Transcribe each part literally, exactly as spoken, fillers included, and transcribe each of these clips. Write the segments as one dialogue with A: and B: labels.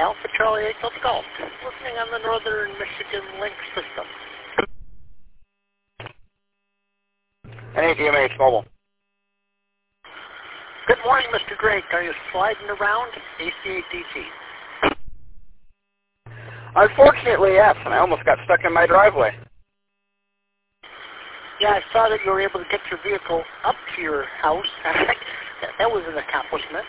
A: Alpha Charlie eight Delta Golf, listening on the Northern Michigan Link system.
B: N A D M H Mobile.
A: Good morning, Mister Drake. Are you sliding around? A C A D T.
B: Unfortunately, yes, and I almost got stuck in my driveway.
A: Yeah, I saw that you were able to get your vehicle up to your house. that, that was an accomplishment.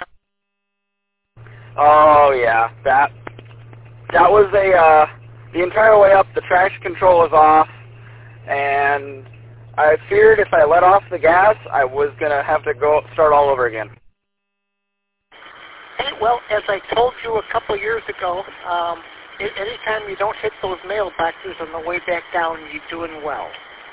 B: Oh yeah, that that was a uh, the entire way up. The traction control was off, and I feared if I let off the gas, I was gonna have to go start all over again.
A: Hey, well, as I told you a couple of years ago, um, anytime you don't hit those mailboxes on the way back down, you're doing well.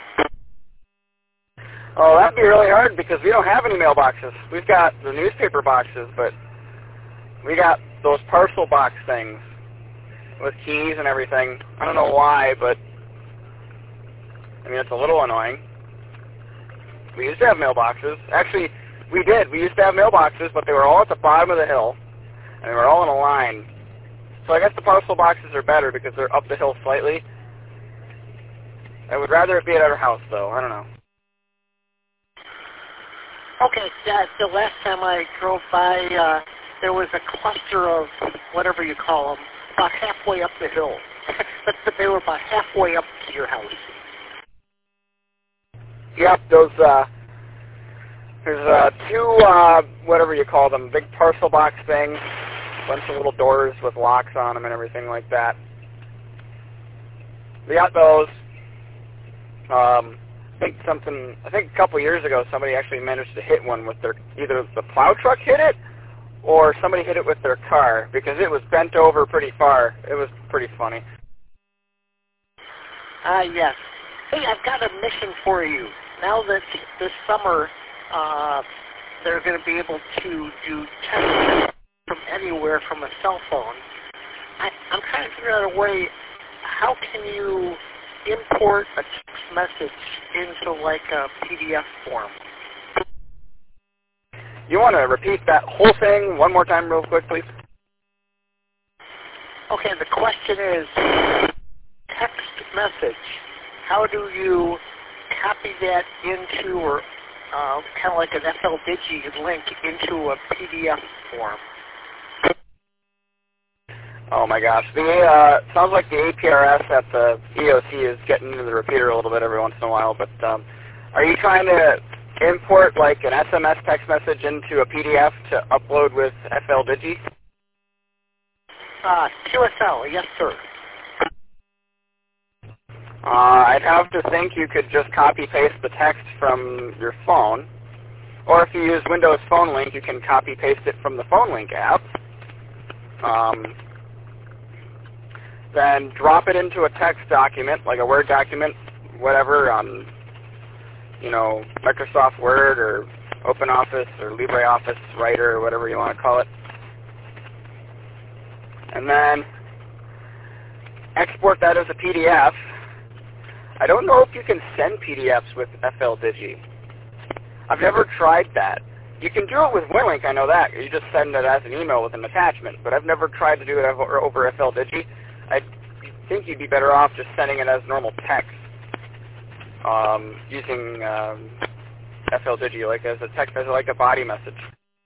B: Oh, that'd be really hard because we don't have any mailboxes. We've got the newspaper boxes, but we got those parcel box things with keys and everything. I don't know why, but I mean, it's a little annoying. We used to have mailboxes. Actually, we did. We used to have mailboxes, but they were all at the bottom of the hill, and they were all in a line. So I guess the parcel boxes are better because they're up the hill slightly. I would rather it be at our house, though. I don't know.
A: Okay, yeah, the last time I drove by, uh, there was a cluster of whatever you call them, about halfway up the hill. but, but they were about halfway up to your house.
B: Yep, those, uh, there's uh, two, uh, whatever you call them, big parcel box things, bunch of little doors with locks on them and everything like that. We got those. Um, I think something, I think a couple years ago somebody actually managed to hit one with their, either the plow truck hit it, or somebody hit it with their car, because it was bent over pretty far. It was pretty funny.
A: Ah, uh, yes. Hey, I've got a mission for you. Now that this summer uh, they're going to be able to do tests from anywhere from a cell phone, I, I'm trying to figure out a way, how can you import a text message into like a P D F form?
B: You want to repeat that whole thing one more time real quick, please?
A: Okay, the question is, text message. How do you copy that into, or uh, kind of like an F L Digi link into a P D F form?
B: Oh my gosh, the uh, sounds like the A P R S at the E O C is getting into the repeater a little bit every once in a while. But um, are you trying to import like an S M S text message into a P D F to upload with F L Digi?
A: Uh, Q S L, yes sir.
B: Uh, I'd have to think you could just copy-paste the text from your phone. Or if you use Windows Phone Link, you can copy-paste it from the Phone Link app. Um, then drop it into a text document, like a Word document, whatever, on, you know, Microsoft Word or OpenOffice or LibreOffice Writer or whatever you want to call it. And then export that as a P D F. I don't know if you can send P D Fs with F L Digi. I've never tried that. You can do it with WinLink, I know that. You just send it as an email with an attachment, but I've never tried to do it over, over F L Digi. I think you'd be better off just sending it as normal text, um, using um, F L Digi, like as a text, as like a body message.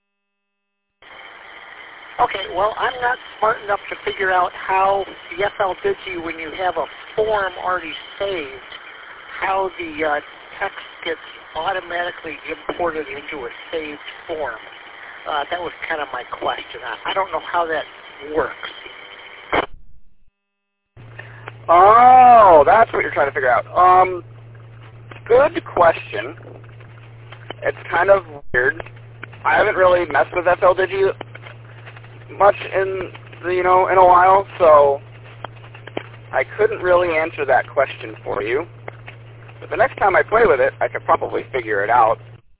A: Okay, well, I'm not smart enough to figure out how the F L Digi, when you have a form already saved, how the uh, text gets automatically imported into a saved form. Uh, that was kind of my question. I, I don't know how that works.
B: Oh, that's what you're trying to figure out. Um, good question. It's kind of weird. I haven't really messed with F L Digi much in the, you know in a while, so I couldn't really answer that question for you. But the next time I play with it, I could probably figure it out.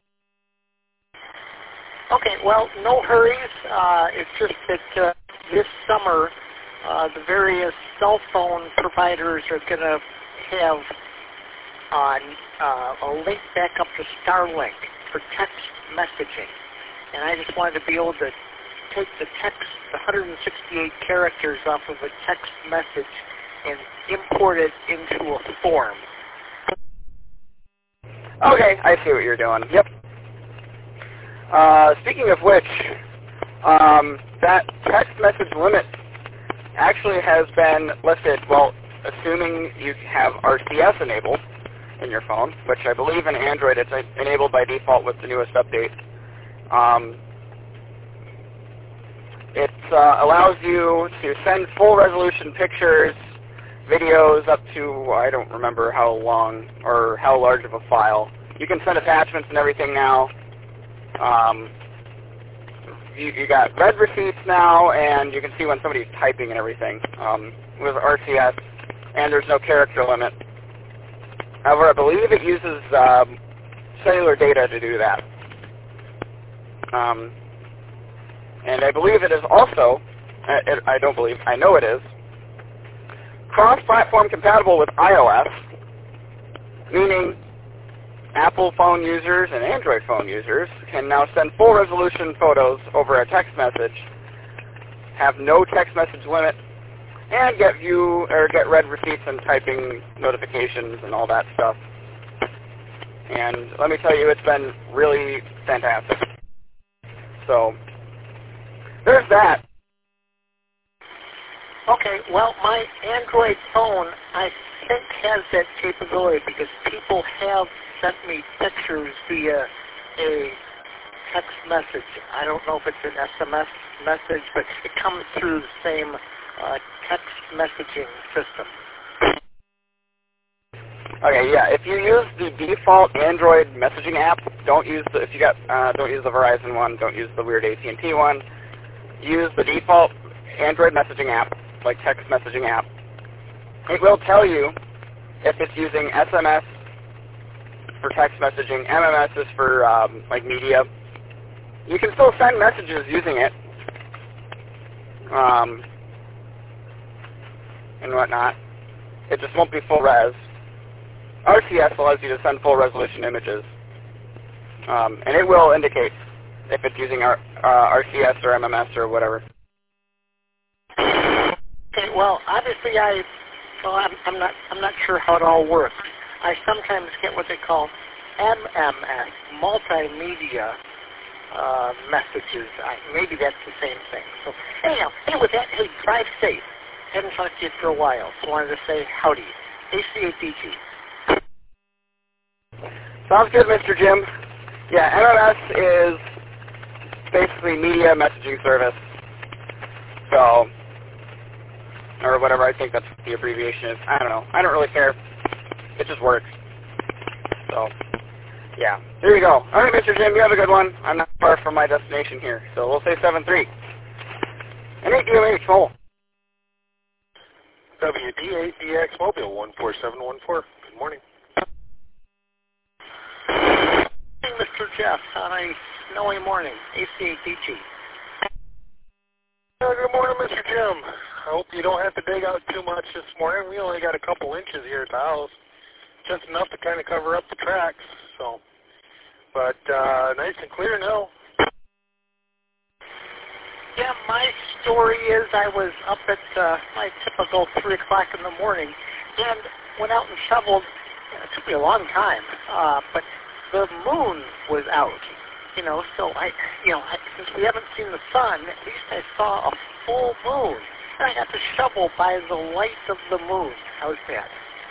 A: Okay, well, no hurries. Uh, it's just that uh, this summer, uh, the various cell phone providers are going to have uh, uh, a link back up to Starlink for text messaging. And I just wanted to be able to take the text, the one hundred sixty-eight characters off of a text message and import it into a form.
B: Okay, I see what you're doing. Yep. Uh, speaking of which, um, that text message limit actually has been listed, well, assuming you have R C S enabled in your phone, which I believe in Android it's enabled by default with the newest update. Um, it uh, allows you to send full resolution pictures, videos up to, I don't remember how long or how large of a file. You can send attachments and everything now. Um, you, you got read receipts now, and you can see when somebody's typing and everything um, with R C S, and there's no character limit. However, I believe it uses um, cellular data to do that. Um, and I believe it is also, it, I don't believe, I know it is, cross-platform compatible with iOS, meaning Apple phone users and Android phone users can now send full resolution photos over a text message, have no text message limit, and get view or get read receipts and typing notifications and all that stuff. And let me tell you, it's been really fantastic. So there's that.
A: Okay, well, my Android phone, I think, has that capability because people have sent me pictures via a text message. I don't know if it's an S M S message, but it comes through the same uh, text messaging system.
B: Okay, yeah. If you use the default Android messaging app, don't use the if you got uh, don't use the Verizon one, don't use the weird A T and T one. Use the default Android messaging app, like text messaging app. It will tell you if it's using S M S for text messaging, M M S is for um, like media. You can still send messages using it, um, and whatnot. It just won't be full res. R C S allows you to send full resolution images, um, and it will indicate if it's using R, uh, R C S or M M S or whatever.
A: Okay, well, obviously I, well, I'm, I'm not, I'm not sure how it all works. I sometimes get what they call M M S, multimedia uh, messages. I, maybe that's the same thing. So anyhow, hey, with that, hey, drive safe. Haven't talked to you for a while, so wanted to say howdy. A C A D G.
B: Sounds good, Mister Jim. Yeah, M M S is basically media messaging service. So, or whatever, I think that's what the abbreviation is. I don't know. I don't really care. It just works. So, yeah. There you go. All right, Mister Jim, you have a good one. I'm not far from my destination here, so we'll say seven three. And eight D M H, mobile.
C: W D eight D X Mobile, one four seven one four. Good morning.
A: Hey, Mister Jeff, on a snowy morning, A C A D G.
C: Uh, good morning, Mister Jim. I hope you don't have to dig out too much this morning. We only got a couple inches here at the house. Just enough to kind of cover up the tracks. So, But uh, nice and clear now.
A: Yeah, my story is I was up at uh, my typical three o'clock in the morning and went out and shoveled. It took me a long time, uh, but the moon was out. You know, so I, you know, I, since we haven't seen the sun, at least I saw a full moon. And I got to shovel by the light of the moon. How's that?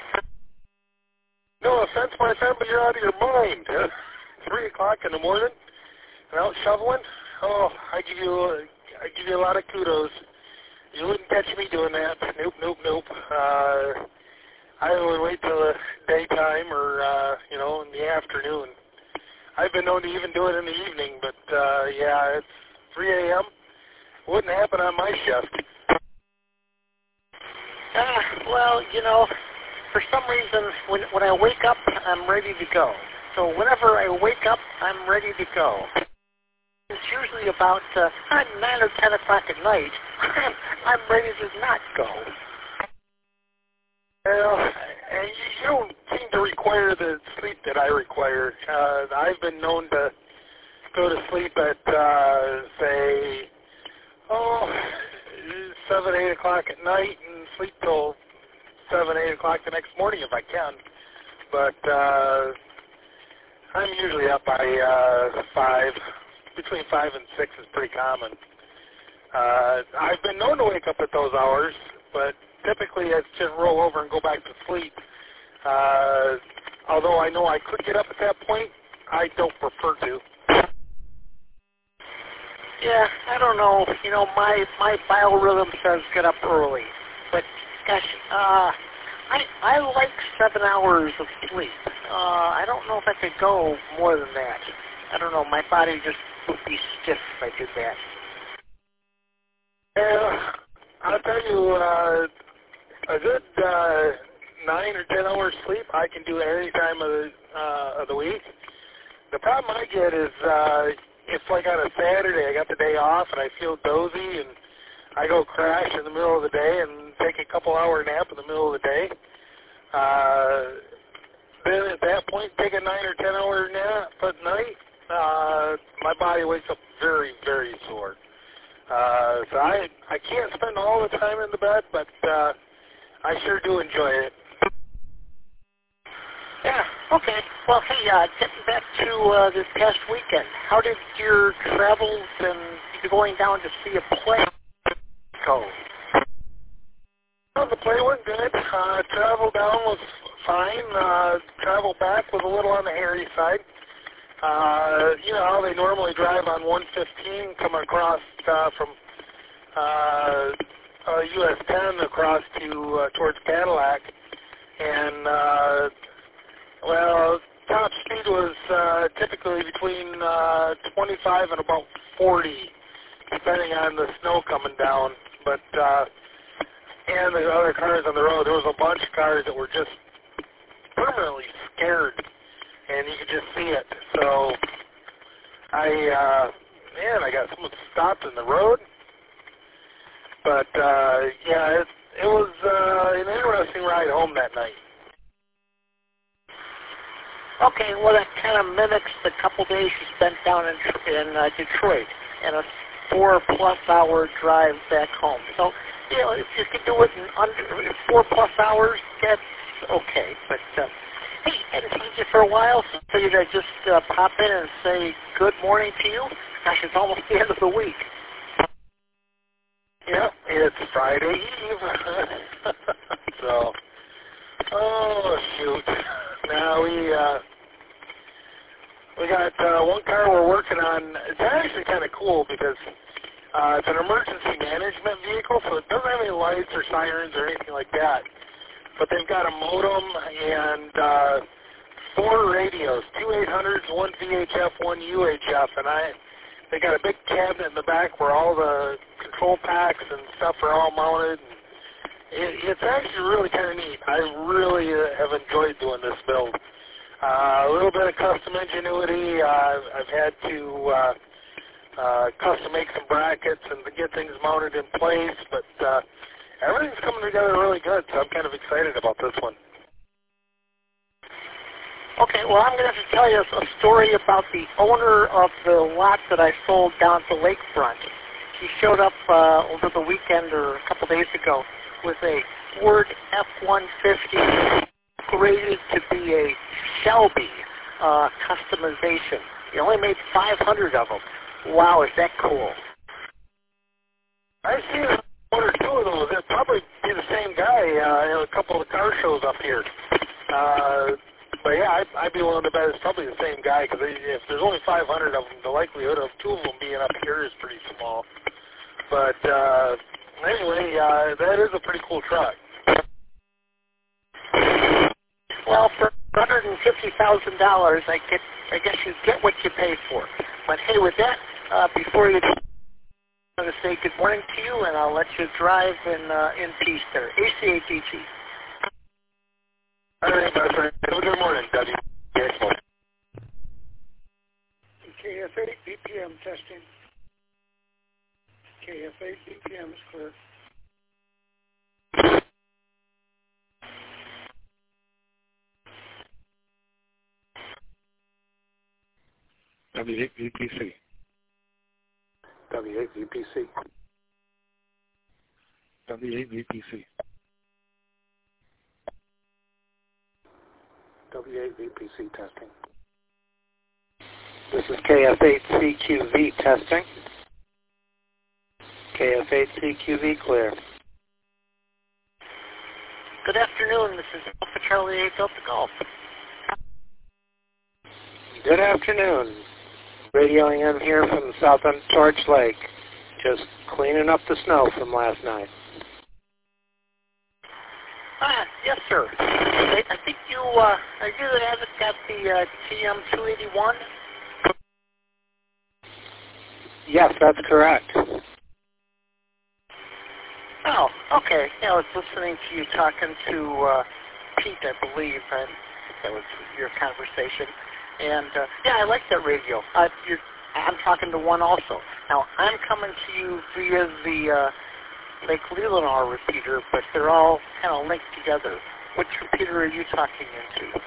C: No offense, my friend, but you're out of your mind. Huh? Three o'clock in the morning and out shoveling. Oh, I give you, a, I give you a lot of kudos. You wouldn't catch me doing that. Nope, nope, nope. Uh, I would wait till the daytime or uh, you know, in the afternoon. I've been known to even do it in the evening, but uh, yeah, it's three A M Wouldn't happen on my shift.
A: Uh, well, you know, for some reason, when when I wake up, I'm ready to go. So whenever I wake up, I'm ready to go. It's usually about uh, nine or ten o'clock at night. I'm ready to not go.
C: Well, and you don't seem to require the sleep that I require. Uh, I've been known to go to sleep at, uh, say, seven, eight o'clock at night and sleep till seven, eight o'clock the next morning if I can. But uh, I'm usually up by uh, five. Between five and six is pretty common. Uh, I've been known to wake up at those hours, but typically it's just roll over and go back to sleep. Uh, although I know I could get up at that point, I don't prefer to.
A: Yeah, I don't know. You know, my my biorhythm says get up early, but gosh, uh, I I like seven hours of sleep. Uh, I don't know if I could go more than that. I don't know. My body just would be stiff if I did that.
C: Yeah, I'll tell you, uh, a good uh, nine or ten hours sleep I can do at any time of the uh, of the week. The problem I get is uh, if like on a Saturday I got the day off and I feel dozy and I go crash in the middle of the day and take a couple hour nap in the middle of the day. Uh, then at that point, take a nine or ten hour nap at night. Uh, my body wakes up very, very sore. Uh, so I I can't spend all the time in the bed, but uh, I sure do enjoy it.
A: Yeah, okay. Well, hey, uh, getting back to uh, this past weekend, how did your travels and you going down to see a play go?
C: Well, the play went good. Uh, travel down was fine. Uh, travel back was a little on the hairy side. Uh, you know how they normally drive on one fifteen coming across uh, from uh, uh, U S ten across to uh, towards Cadillac, and uh, well, top speed was uh, typically between uh, twenty-five and about forty, depending on the snow coming down. But uh, and the other cars on the road, there was a bunch of cars that were just permanently scared, and you could just see it. So I, uh, man, I got someone stopped in the road. But uh, yeah, it, it was uh, an interesting ride home that night.
A: Okay, well, that kind of mimics the couple days you spent down in, in uh, Detroit and a four-plus hour drive back home. So, you know, if you can do it in under four-plus hours, that's okay. But, uh, hey, I haven't seen you for a while, so I figured I'd just uh, pop in and say good morning to you. Gosh, it's almost the end of the week.
C: Yep, it's Friday Eve. So, oh, shoot. Now we, uh, we got uh, one car we're working on. It's actually kind of cool because uh, it's an emergency management vehicle, so it doesn't have any lights or sirens or anything like that. But they've got a modem and uh, four radios, two eight hundreds, one V H F, one U H F, and I. They got a big cabinet in the back where all the control packs and stuff are all mounted. It, it's actually really kind of neat. I really uh, have enjoyed doing this build. Uh, a little bit of custom ingenuity. Uh, I've had to uh, uh, custom make some brackets and to get things mounted in place, but uh, everything's coming together really good, so I'm kind of excited about this one.
A: Okay, well, I'm going to have to tell you a story about the owner of the lot that I sold down to Lakefront. He showed up uh, over the weekend or a couple days ago with a Ford F one fifty graded to be a Shelby uh, customization. He only made five hundred of them. Wow, is that cool?
C: I've seen one or two of those. It'd probably be the same guy uh, in a couple of the car shows up here. Uh, But yeah, I'd, I'd be willing to bet it's probably the same guy because if there's only five hundred of them, the likelihood of two of them being up here is pretty small. But uh, anyway, uh, that is a pretty cool truck.
A: Well, for one hundred fifty thousand dollars, I get, I guess you get what you pay for. But hey, with that, uh, before you, I'm going to say good morning to you, and I'll let you drive in uh, in peace there. A C A T T.
C: All right, my friend. Have a good morning, W.
D: K F eight B P M testing. K F eight B P M is clear.
C: W eight V P C. W eight V P C.
E: W eight V P C.
C: W eight V P C testing.
F: This is K F eight C Q V testing. K F eight C Q V clear.
A: Good afternoon. This is Alpha Charlie eight Delta Golf.
F: Good afternoon. Radioing in here from south on Torch Lake. Just cleaning up the snow from last night.
A: Ah, yes, sir. I, I think you, uh, are you that hasn't got the uh, T M two eighty-one?
F: Yes, that's correct.
A: Oh, okay. Yeah, I was listening to you talking to uh, Pete, I believe. I think that was your conversation. And, uh, yeah, I like that radio. Uh, you're, I'm talking to one also. Now, I'm coming to you via the uh, Lake Leelanau repeater, but they're all kind of linked together. Which repeater are you talking into?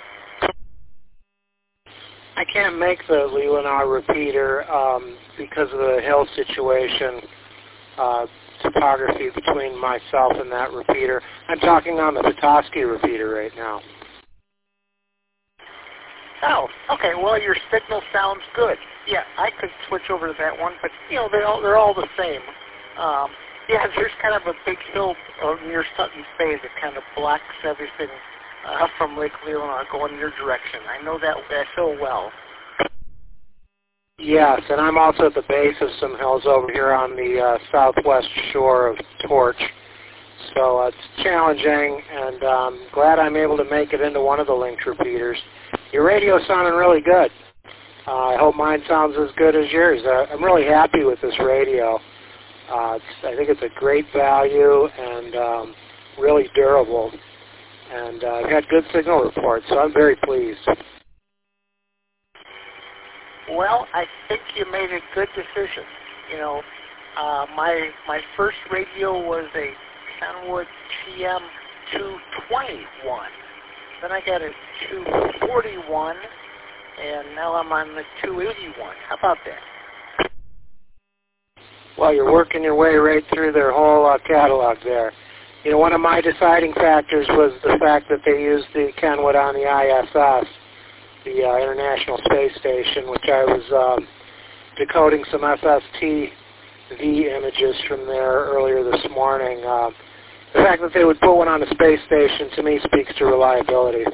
F: I can't make the Leelanau repeater um, because of the hill situation, uh, topography between myself and that repeater. I'm talking on the Petoskey repeater right now.
A: Oh, okay. Well, your signal sounds good. Yeah, I could switch over to that one, but you know they're all they're all the same. Um, yeah, there's kind of a big hill uh, near Sutton's Bay that kind of blocks everything uh, from Lake Leelanau going your direction. I know that that hill well.
F: Yes, and I'm also at the base of some hills over here on the uh, southwest shore of Torch. So uh, it's challenging, and um, glad I'm able to make it into one of the linked repeaters. Your radio's sounding really good. Uh, I hope mine sounds as good as yours. Uh, I'm really happy with this radio. Uh, it's, I think it's a great value and um, really durable. And uh, I've had good signal reports, so I'm very pleased.
A: Well, I think you made a good decision. You know, uh, my my first radio was a Kenwood T M two twenty-one. Then I got a two forty-one, and now I'm on the two eighty-one. How about that?
F: Well, you're working your way right through their whole uh, catalog there. You know, one of my deciding factors was the fact that they used the Kenwood on the I S S, the uh, International Space Station, which I was um, decoding some S S T V images from there earlier this morning. Uh, the fact that they would put one on a space station, to me, speaks to reliability.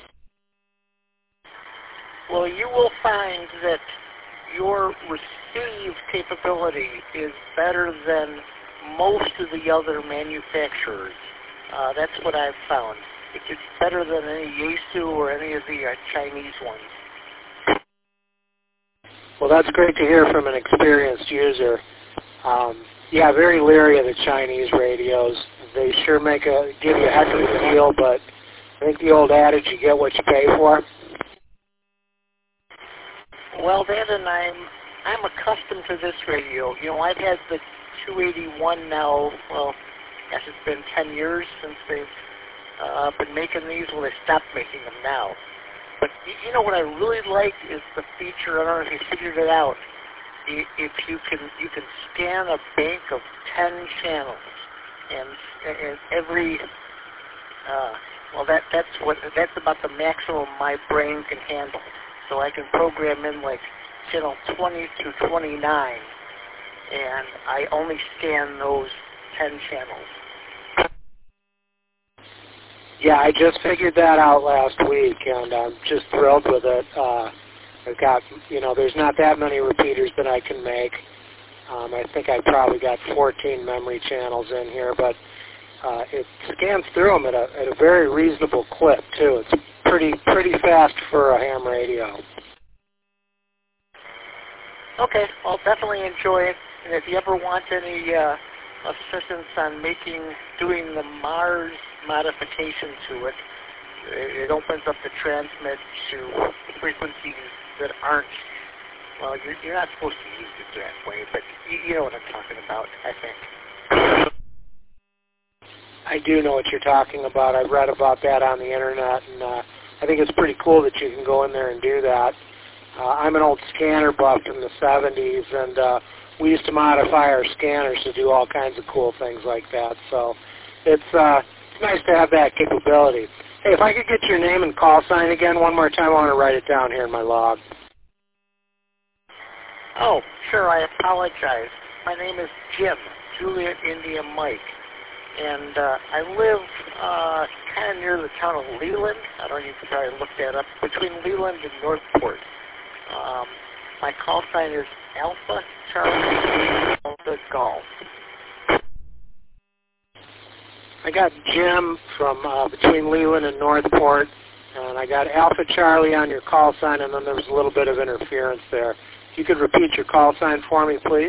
A: Well, you will find that your receive capability is better than most of the other manufacturers. Uh, that's what I've found. It's better than any Yaesu or any of the uh, Chinese ones.
F: Well, that's great to hear from an experienced user. Um, yeah, very leery of the Chinese radios. They sure make a give you a heck of a deal, but I think the old adage, you get what you pay for.
A: Well, that and I'm I'm accustomed to this radio. You know, I've had the two eighty-one now. Well, I guess it's been ten years since they've uh, been making these. Well, they stopped making them now. But you know what I really like is the feature. I don't know if you figured it out. If you can, you can scan a bank of ten channels, and, and every uh, well, that that's what that's about the maximum my brain can handle. So I can program in like channel twenty to twenty-nine, and I only scan those ten channels.
F: Yeah, I just figured that out last week, and I'm just thrilled with it. Uh, I've got, you know, there's not that many repeaters that I can make. Um, I think I probably got fourteen memory channels in here, but uh, it scans through them at a, at a very reasonable clip, too. It's pretty pretty fast for a ham radio.
A: Okay, well, definitely enjoy it. And if you ever want any uh, assistance on making, doing the Mars modification to it, it opens up the transmit to frequencies that aren't, well, you're, you're not supposed to use it that way, but you, you know what I'm talking about, I think.
F: I do know what you're talking about. I've read about that on the internet, and uh, I think it's pretty cool that you can go in there and do that. Uh, I'm an old scanner buff from the seventies, and uh, we used to modify our scanners to do all kinds of cool things like that. So it's uh, it's nice to have that capability. Hey, if I could get your name and call sign again one more time, I want to write it down here in my log.
A: Oh, sure, I apologize. My name is Jim, Juliet India Mike, and uh, I live uh, kind of near the town of Leland. I don't know if you can probably look that up, between Leland and Northport. Um, my call sign is Alpha Charlie Delta Golf.
F: I got Jim from uh, between Leland and Northport, and I got Alpha Charlie on your call sign, and then there was a little bit of interference there. If you could repeat your call sign for me, please.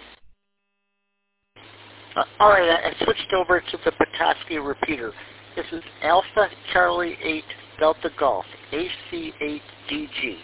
A: Uh, all right, I, I switched over to the Petoskey repeater. This is Alpha Charlie eight Delta Golf, A C eight D G.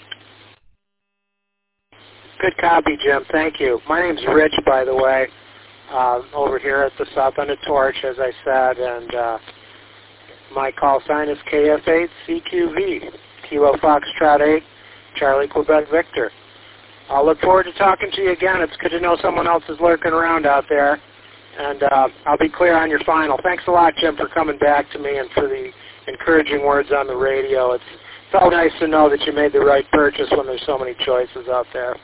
F: Good copy, Jim. Thank you. My name's Rich, by the way. Uh, over here at the South End of Torch, as I said, and uh, my call sign is K F eight C Q V, Kilo Foxtrot eight, Charlie Quebec Victor. I'll look forward to talking to you again. It's good to know someone else is lurking around out there, and uh, I'll be clear on your final. Thanks a lot, Jim, for coming back to me and for the encouraging words on the radio. It's, it's all nice to know that you made the right purchase when there's so many choices out there.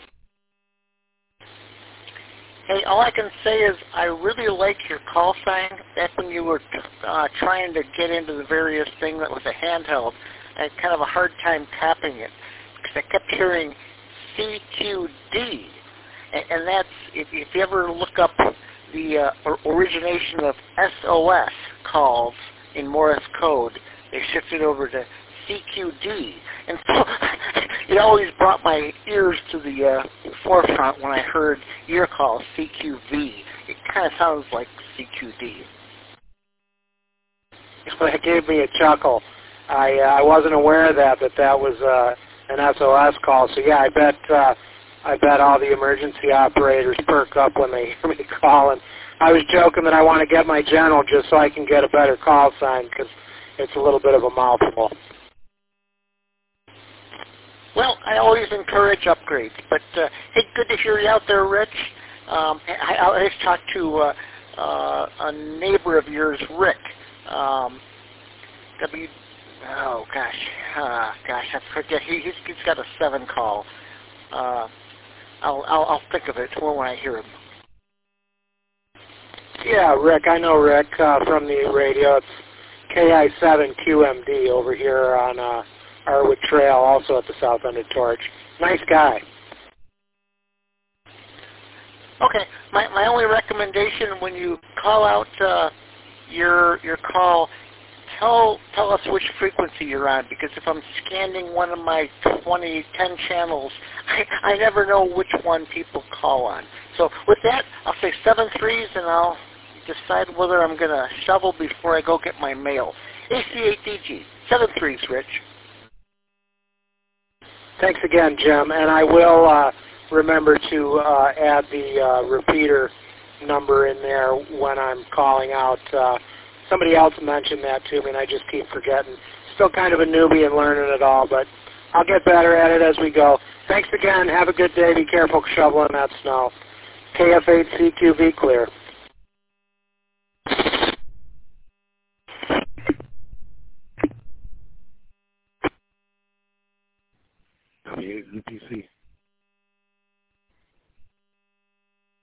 A: Hey, all I can say is I really like your call sign. Back when you were uh, trying to get into the various thing that was a handheld, I had kind of a hard time tapping it because I kept hearing C Q D, and, and that's, if, if you ever look up the uh, origination of S O S calls in Morse code, they shifted over to C Q D, and so it always brought my ears to the uh, forefront when I heard your call, C Q V. It kind of sounds like C Q D.
F: That gave me a chuckle. I uh, I wasn't aware of that, that that was uh, an S O S call. So yeah, I bet uh, I bet all the emergency operators perk up when they hear me call. And I was joking that I want to get my General just so I can get a better call sign because it's a little bit of a mouthful.
A: Well, I always encourage upgrades, but uh, hey, good to hear you out there, Rich. Um, I, I just talked to uh, uh, a neighbor of yours, Rick. Um, W. Oh gosh, uh, gosh, I forget. He, he's, he's got a seven call. Uh, I'll, I'll I'll think of it when I hear him.
F: Yeah, Rick. I know Rick uh, from the radio. It's K I seven Q M D over here on Uh, Arwood Trail, also at the South End of Torch. Nice guy.
A: Okay, my my only recommendation when you call out uh, your your call, tell tell us which frequency you're on, because if I'm scanning one of my twenty, ten channels, I, I never know which one people call on. So with that, I'll say seven threes, and I'll decide whether I'm going to shovel before I go get my mail. A C eight D G, seven threes, Rich.
F: Thanks again, Jim, and I will uh, remember to uh, add the uh, repeater number in there when I'm calling out. Uh, somebody else mentioned that to me, and I just keep forgetting. Still kind of a newbie and learning it all, but I'll get better at it as we go. Thanks again. Have a good day. Be careful shoveling that snow. K F eight C Q V clear.
C: U P C.